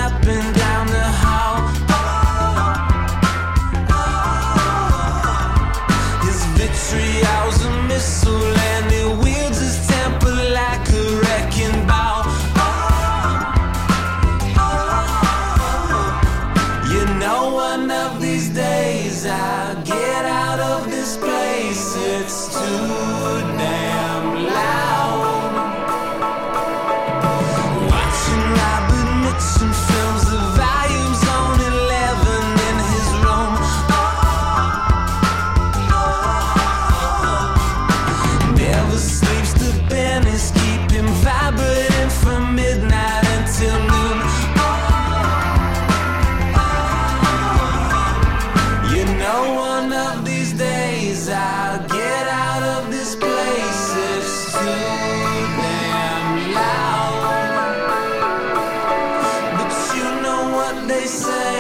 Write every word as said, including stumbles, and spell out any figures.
clapping down the hall. His vitriol's a missile and he wields his temper like a wrecking ball. You know, one of these days I'll get out of this place. It's too damn loud. Watching Robert Mitchum films, the volumes on eleven in his room. Never sleeps, the Bennett's keep him vibrating from midnight until noon. You know, one of these days I'll get out of this place. It's too damn loud. But you know what they say.